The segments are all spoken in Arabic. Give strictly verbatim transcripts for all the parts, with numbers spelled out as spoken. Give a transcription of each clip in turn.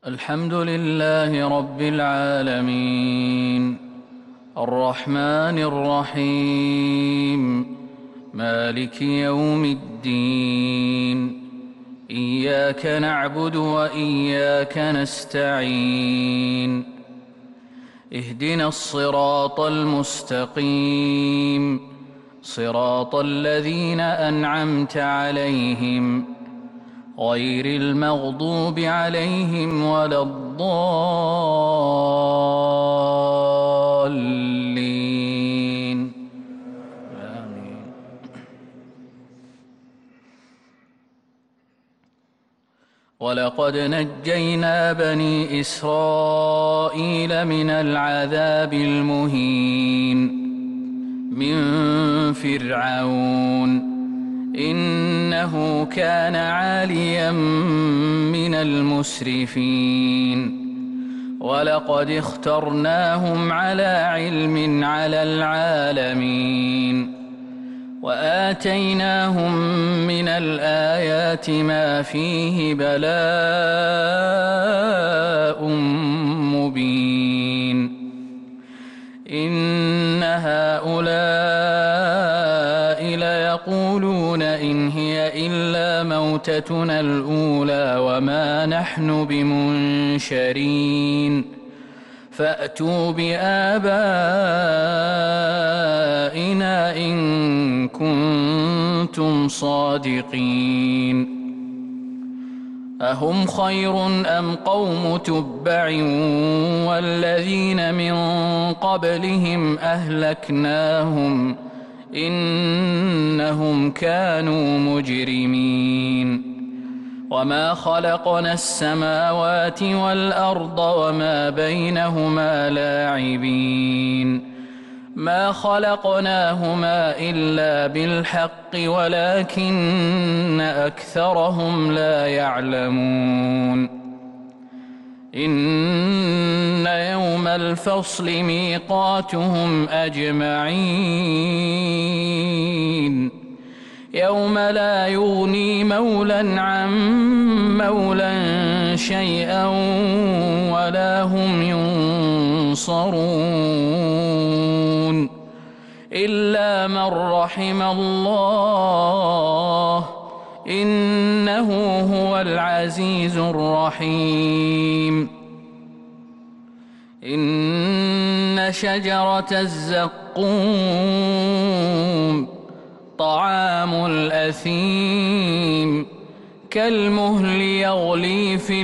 الحمد لله رب العالمين الرحمن الرحيم مالك يوم الدين إياك نعبد وإياك نستعين اهدنا الصراط المستقيم صراط الذين أنعمت عليهم غير المغضوب عليهم ولا الضالين آمين. ولقد نجينا بني إسرائيل من العذاب المهين من فرعون إنه كان عاليا من المسرفين ولقد اخترناهم على علم على العالمين وآتيناهم من الآيات ما فيه بلاء مبين إن هؤلاء ليقولون إن هي إلا موتتنا الأولى وما نحن بمنشرين فأتوا بآبائنا إن كنتم صادقين أهم خير أم قوم تبع والذين من قبلهم أهلكناهم إنهم كانوا مجرمين وما خلقنا السماوات والأرض وما بينهما لاعبين ما خلقناهما إلا بالحق ولكن أكثرهم لا يعلمون إن يوم الفصل ميقاتهم أجمعين يوم لا يغني مولى عن مولى شيئا ولا هم ينصرون إلا من رحم الله إنه هو العزيز الرحيم إن شجرة الزقوم طعام الأثيم كالمهل يغلي في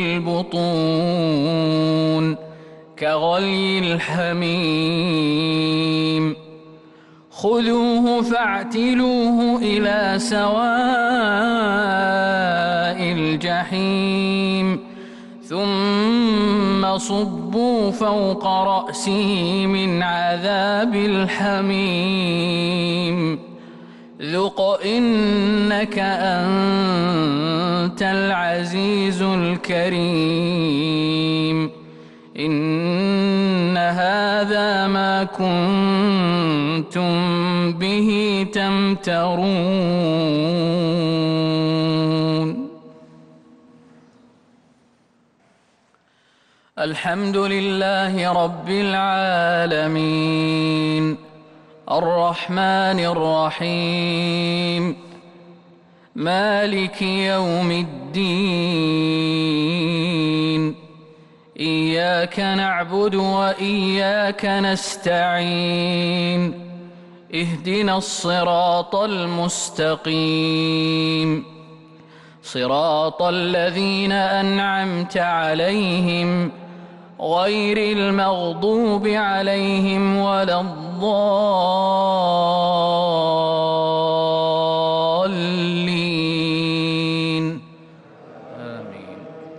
البطون كغلي الحميم خذوه فاعتلوه إلى سواء الجحيم ثم صبوا فوق رأسه من عذاب الحميم ذق إنك أنت العزيز الكريم إن هذا ما كنتم به تمترون الحمد لله رب العالمين الرحمن الرحيم مالك يوم الدين إياك نعبد وإياك نستعين اهدنا الصراط المستقيم صراط الذين أنعمت عليهم غير المغضوب عليهم ولا الضالين آمين.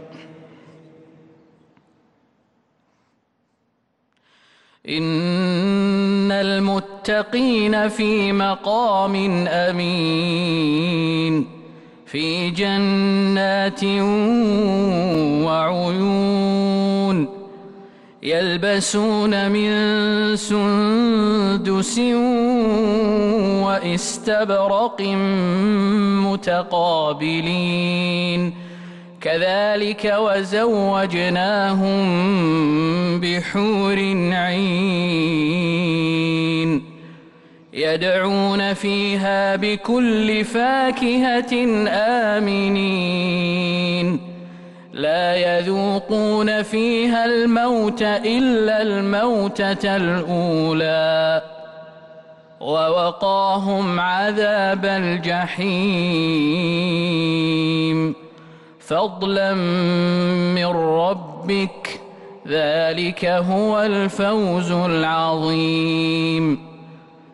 إن المتقين في مقام أمين في جنات وعيون يلبسون من سندس واستبرق متقابلين كذلك وزوجناهم بحور عين يدعون فيها بكل فاكهة آمنين لا يذوقون فيها الموت إلا الموتة الأولى ووقاهم عذاب الجحيم فضلا من ربك ذلك هو الفوز العظيم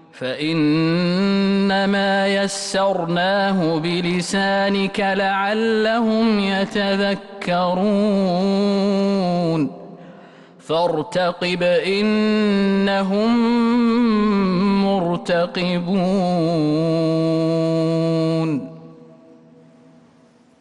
فإنما يسرناه بلسانك لعلهم يتذكرون فارتقب إنهم مرتقبون